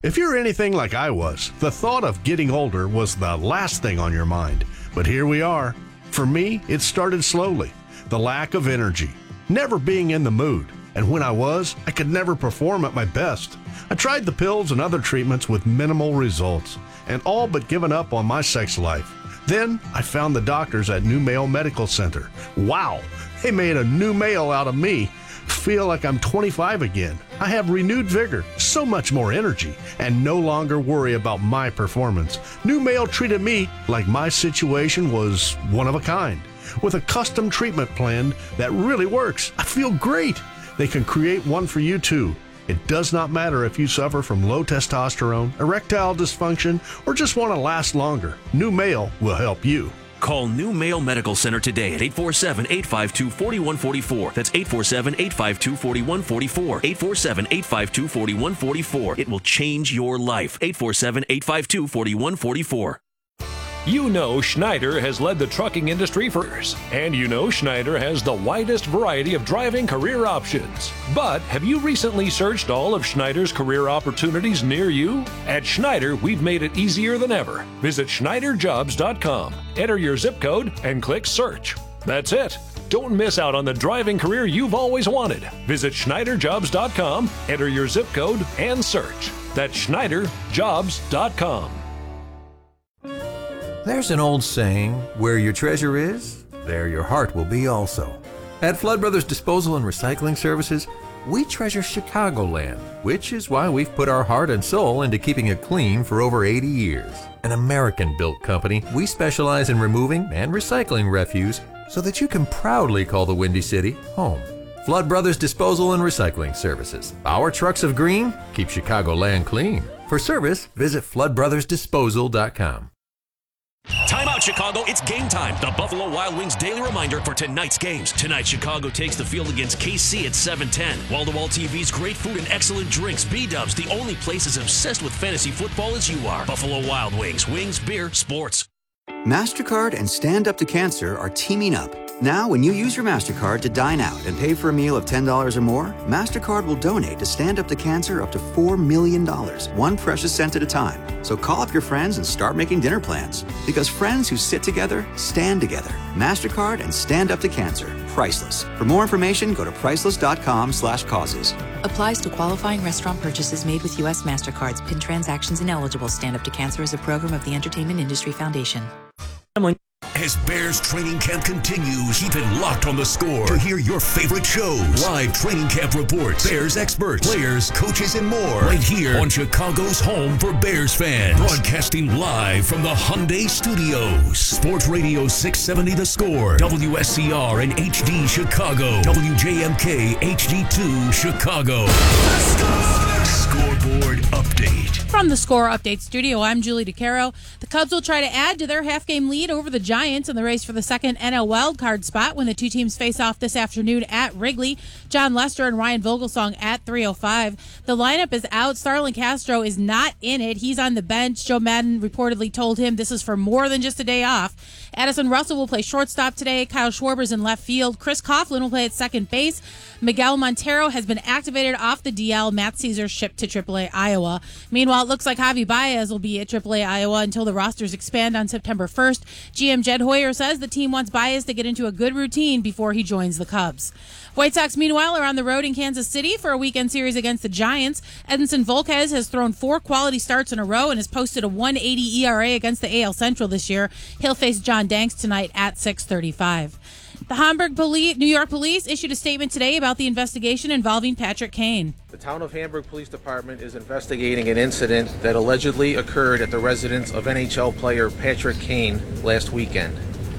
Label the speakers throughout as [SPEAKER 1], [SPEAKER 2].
[SPEAKER 1] If you're anything like I was, the thought of getting older was the last thing on your mind. But here we are. For me, it started slowly. The lack of energy, never being in the mood. And when I was, I could never perform at my best. I tried the pills and other treatments with minimal results, and all but given up on my sex life. Then I found the doctors at New Male Medical Center. Wow, they made a new male out of me. Feel like I'm 25 again. I have renewed vigor, so much more energy, and no longer worry about my performance. New Male treated me like my situation was one of a kind, with a custom treatment plan that really works. I feel great. They can create one for you too. It does not matter if you suffer from low testosterone, erectile dysfunction, or just want to last longer. New Male will help you.
[SPEAKER 2] Call New Male Medical Center today at 847-852-4144. That's 847-852-4144. 847-852-4144. It will change your life. 847-852-4144.
[SPEAKER 3] You know Schneider has led the trucking industry for years, and you know Schneider has the widest variety of driving career options. But have you recently searched all of Schneider's career opportunities near you? At Schneider, we've made it easier than ever. Visit schneiderjobs.com, enter your zip code, and click search. That's it. Don't miss out on the driving career you've always wanted. Visit schneiderjobs.com, enter your zip code, and search. That's schneiderjobs.com.
[SPEAKER 4] There's an old saying, where your treasure is, there your heart will be also. At Flood Brothers Disposal and Recycling Services, we treasure Chicagoland, which is why we've put our heart and soul into keeping it clean for over 80 years. An American-built company, we specialize in removing and recycling refuse so that you can proudly call the Windy City home. Flood Brothers Disposal and Recycling Services. Our trucks of green keep Chicagoland clean. For service, visit floodbrothersdisposal.com.
[SPEAKER 2] Time out, Chicago. It's game time. The Buffalo Wild Wings daily reminder for tonight's games. Tonight, Chicago takes the field against KC at 7:10. Wall-to-wall TV's great food and excellent drinks. B-Dubs, the only place as obsessed with fantasy football as you are. Buffalo Wild Wings. Wings, beer, sports.
[SPEAKER 5] MasterCard and Stand Up to Cancer are teaming up. Now, when you use your MasterCard to dine out and pay for a meal of $10 or more, MasterCard will donate to Stand Up to Cancer up to $4 million, one precious cent at a time. So call up your friends and start making dinner plans. Because friends who sit together, stand together. MasterCard and Stand Up to Cancer. Priceless. For more information, go to priceless.com/causes.
[SPEAKER 6] Applies to qualifying restaurant purchases made with U.S. MasterCards. PIN transactions ineligible. Stand Up to Cancer is a program of the Entertainment Industry Foundation.
[SPEAKER 7] As Bears training camp continues, keep it locked on The Score to hear your favorite shows, live training camp reports, Bears experts, players, coaches, and more. Right here on Chicago's home for Bears fans. Broadcasting live from the Hyundai Studios. Sports Radio 670 The Score, WSCR and HD Chicago, WJMK HD2 Chicago. The Score! Scoreboard update.
[SPEAKER 8] From the Score Update studio, I'm Julie DeCaro. The Cubs will try to add to their half-game lead over the Giants in the race for the second NL wildcard spot when the two teams face off this afternoon at Wrigley. John Lester and Ryan Vogelsong at 3:05. The lineup is out. Starlin Castro is not in it. He's on the bench. Joe Madden reportedly told him this is for more than just a day off. Addison Russell will play shortstop today. Kyle Schwarber's in left field. Chris Coughlin will play at second base. Miguel Montero has been activated off the DL. Matt Caesar shipped to AAA Iowa. Meanwhile, it looks like Javi Baez will be at AAA Iowa until the rosters expand on September 1st. GM Jed Hoyer says the team wants Baez to get into a good routine before he joins the Cubs. White Sox, meanwhile, are on the road in Kansas City for a weekend series against the Giants. Edinson Volquez has thrown 4 quality starts in a row and has posted a 1.80 ERA against the AL Central this year. He'll face John Danks tonight at 6:35. The New York police issued a statement today about the investigation involving Patrick Kane.
[SPEAKER 9] The Town of Hamburg Police Department is investigating an incident that allegedly occurred at the residence of NHL player Patrick Kane last weekend.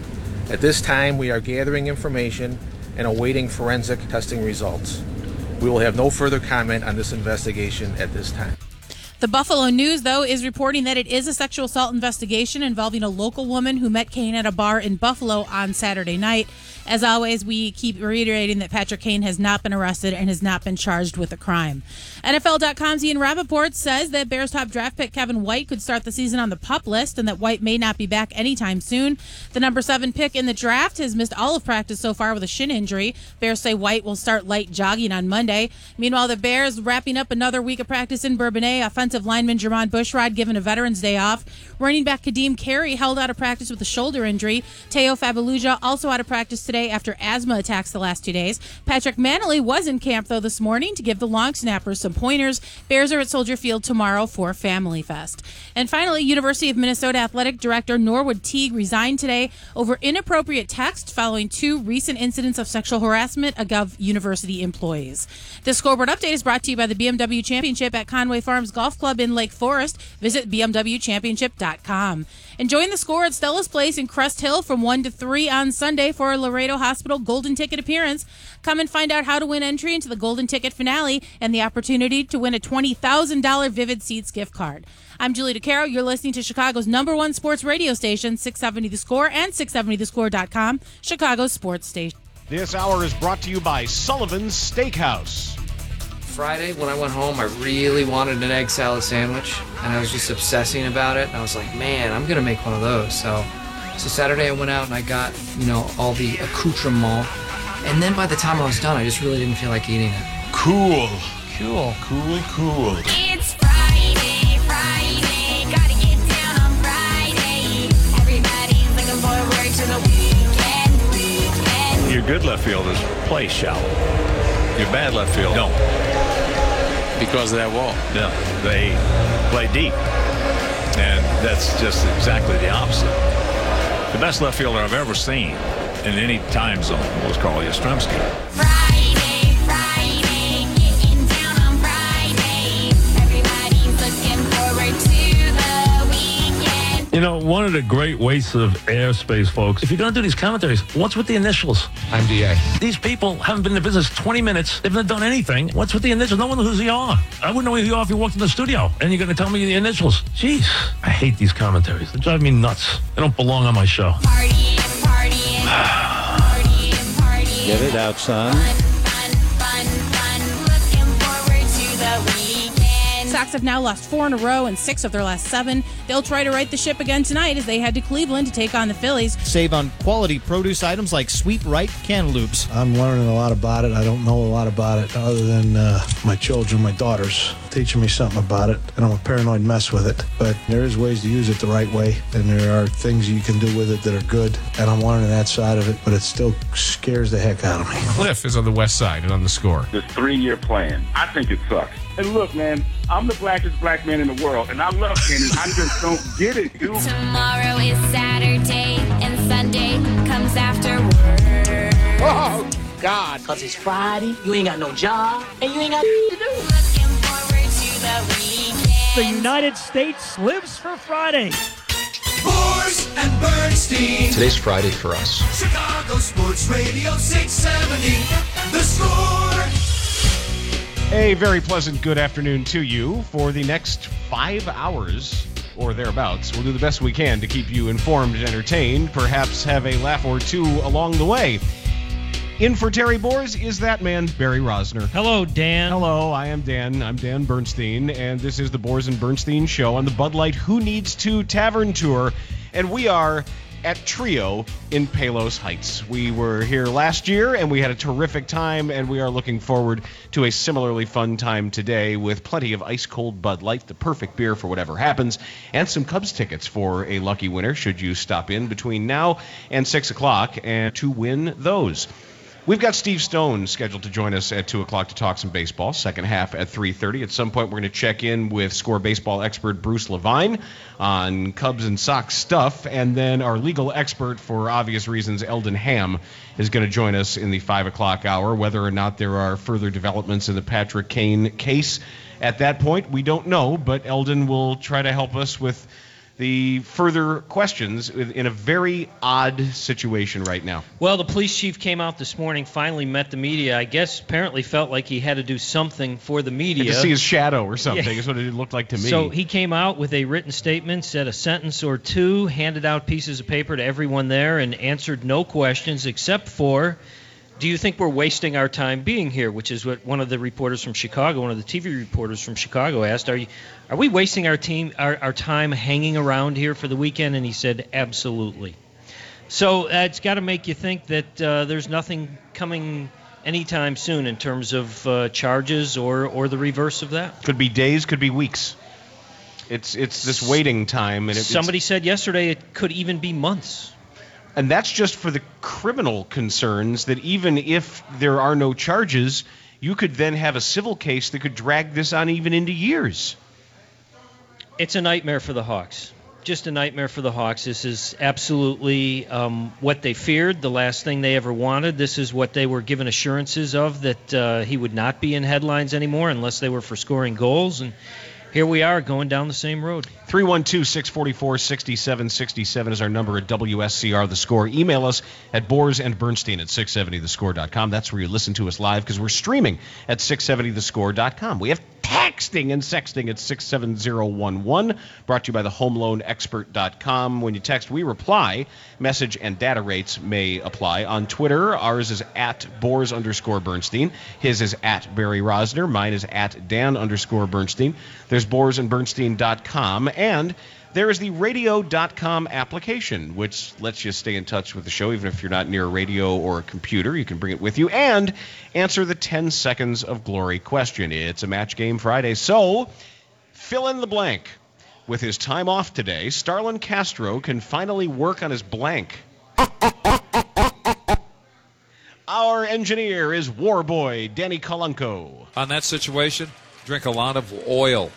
[SPEAKER 9] At this time, we are gathering information and awaiting forensic testing results. We will have no further comment on this investigation at this time.
[SPEAKER 8] The Buffalo News, though, is reporting that it is a sexual assault investigation involving a local woman who met Kane at a bar in Buffalo on Saturday night. As always, we keep reiterating that Patrick Kane has not been arrested and has not been charged with a crime. NFL.com's Ian Rappaport says that Bears top draft pick Kevin White could start the season on the PUP list and that White may not be back anytime soon. The number 7 pick in the draft has missed all of practice so far with a shin injury. Bears say White will start light jogging on Monday. Meanwhile, the Bears wrapping up another week of practice in Bourbonnais. Offensive offensive lineman Jermon Bushrod given a Veterans Day off. Running back Kadeem Carey held out of practice with a shoulder injury. Teo Fabaluja also out of practice today after asthma attacks the last 2 days. Patrick Manley was in camp, though, this morning to give the long snappers some pointers. Bears are at Soldier Field tomorrow for Family Fest. And finally, University of Minnesota Athletic Director Norwood Teague resigned today over inappropriate text following 2 recent incidents of sexual harassment of university employees. This scoreboard update is brought to you by the BMW Championship at Conway Farms Golf Club in Lake Forest. Visit bmwchampionship.com. And join the score at Stella's Place in Crest Hill from 1 to 3 on Sunday for a Laredo Hospital Golden Ticket appearance. Come and find out how to win entry into the Golden Ticket finale and the opportunity to win a $20,000 Vivid Seats gift card. I'm Julie DeCaro. You're listening to Chicago's #1 sports radio station, 670 The Score and 670thescore.com, Chicago's sports station.
[SPEAKER 10] This hour is brought to you by Sullivan's Steakhouse.
[SPEAKER 11] Friday, when I went home, I really wanted an egg salad sandwich, and I was just obsessing about it. And I was like, man, I'm going to make one of those. So Saturday I went out and I got, all the accoutrement. And then by the time I was done, I just really didn't feel like eating it.
[SPEAKER 12] Cool.
[SPEAKER 13] It's Friday, gotta get down on Friday. Everybody's looking forward to the weekend.
[SPEAKER 12] Your good left fielders play shallow. Your bad left field don't.
[SPEAKER 14] Because of that wall.
[SPEAKER 12] No, they play deep. And that's just exactly the opposite. The best left fielder I've ever seen in any time zone was Carl Yastrzemski.
[SPEAKER 13] Friday, getting down on Friday. Everybody's looking forward to the weekend.
[SPEAKER 15] One of the great wastes of airspace, folks, if you're going to do these commentaries, what's with the initials?
[SPEAKER 14] I'm DA.
[SPEAKER 15] These people haven't been in the business 20 minutes. They've not done anything. What's with the initials? No one knows who you are. I wouldn't know who you are if you walked in the studio. And you're going to tell me the initials. Jeez, I hate these commentaries. They drive me nuts. They don't belong on my show.
[SPEAKER 13] Partying.
[SPEAKER 14] Get it out, son.
[SPEAKER 13] Fun. Looking forward to the weekend.
[SPEAKER 8] Sox have now lost 4 in a row and 6 of their last 7. They'll try to right the ship again tonight as they head to Cleveland to take on the Phillies.
[SPEAKER 16] Save on quality produce items like Sweet Right cantaloupes.
[SPEAKER 17] I'm learning a lot about it. I don't know a lot about it other than my children, my daughters, teaching me something about it. And I'm a paranoid mess with it. But there is ways to use it the right way. And there are things you can do with it that are good. And I'm learning that side of it, but it still scares the heck out of me.
[SPEAKER 10] Cliff is on the west side and on the score.
[SPEAKER 18] This 3-year plan, I think it sucks. And look, man, I'm the blackest black man in the world, and I love Kenny. I just don't get it, dude.
[SPEAKER 13] Tomorrow is Saturday, and Sunday comes after work.
[SPEAKER 18] Oh, God.
[SPEAKER 19] Because it's Friday, you ain't got no job, and you ain't got to do.
[SPEAKER 13] Looking forward to the weekend.
[SPEAKER 19] The United States lives for Friday.
[SPEAKER 7] Bors and Bernstein.
[SPEAKER 20] Today's Friday for us.
[SPEAKER 7] Chicago Sports Radio 670. The Score.
[SPEAKER 10] A very pleasant good afternoon to you for the next 5 hours or thereabouts. We'll do the best we can to keep you informed and entertained, perhaps have a laugh or two along the way. In for Terry Bors is that man, Barry Rosner.
[SPEAKER 16] Hello, Dan.
[SPEAKER 10] Hello, I am Dan. I'm Dan Bernstein, and this is the Bors and Bernstein Show on the Bud Light Who Needs To Tavern Tour, and we are at Trio in Palos Heights. We were here last year, and we had a terrific time, and we are looking forward to a similarly fun time today with plenty of ice-cold Bud Light, the perfect beer for whatever happens, and some Cubs tickets for a lucky winner, should you stop in between now and 6 o'clock and to win those. We've got Steve Stone scheduled to join us at 2 o'clock to talk some baseball, second half at 3:30. At some point, we're going to check in with Score baseball expert Bruce Levine on Cubs and Sox stuff, and then our legal expert, for obvious reasons, Eldon Ham, is going to join us in the 5 o'clock hour. Whether or not there are further developments in the Patrick Kane case at that point, we don't know, but Eldon will try to help us with the further questions in a very odd situation right now.
[SPEAKER 16] Well, the police chief came out this morning, finally met the media. I guess apparently felt like he had to do something for the media.
[SPEAKER 10] And to see his shadow or something is what it looked like to me.
[SPEAKER 16] So he came out with a written statement, said a sentence or two, handed out pieces of paper to everyone there, and answered no questions except for, do you think we're wasting our time being here? Which is what one of the reporters from Chicago, one of the TV reporters from Chicago asked. Are we wasting our time hanging around here for the weekend? And he said, absolutely. So it's got to make you think that there's nothing coming anytime soon in terms of charges or the reverse of that.
[SPEAKER 10] Could be days, could be weeks. It's this waiting time. And
[SPEAKER 16] somebody said yesterday it could even be months.
[SPEAKER 10] And that's just for the criminal concerns, that even if there are no charges, you could then have a civil case that could drag this on even into years.
[SPEAKER 16] It's a nightmare for the Hawks. Just a nightmare for the Hawks. This is absolutely what they feared, the last thing they ever wanted. This is what they were given assurances of, that he would not be in headlines anymore unless they were for scoring goals. And here we are going down the same road.
[SPEAKER 10] 312-644-6767 is our number at WSCR The Score. Email us at boresandbernstein at 670thescore.com. That's where you listen to us live, because we're streaming at 670thescore.com. We have texting and sexting at 67011, brought to you by the homeloanexpert.com. When you text, we reply. Message and data rates may apply. On Twitter, ours is at Bors_Bernstein. His is at Barry Rosner. Mine is at Dan_Bernstein. There's boresandbernstein.com. And there is the radio.com application, which lets you stay in touch with the show, even if you're not near a radio or a computer. You can bring it with you and answer the 10 seconds of glory question. It's a Match Game Friday, so fill in the blank. With his time off today, Starlin Castro can finally work on his blank. Our engineer is Warboy Danny Kolunko.
[SPEAKER 20] On that situation, drink a lot of oil.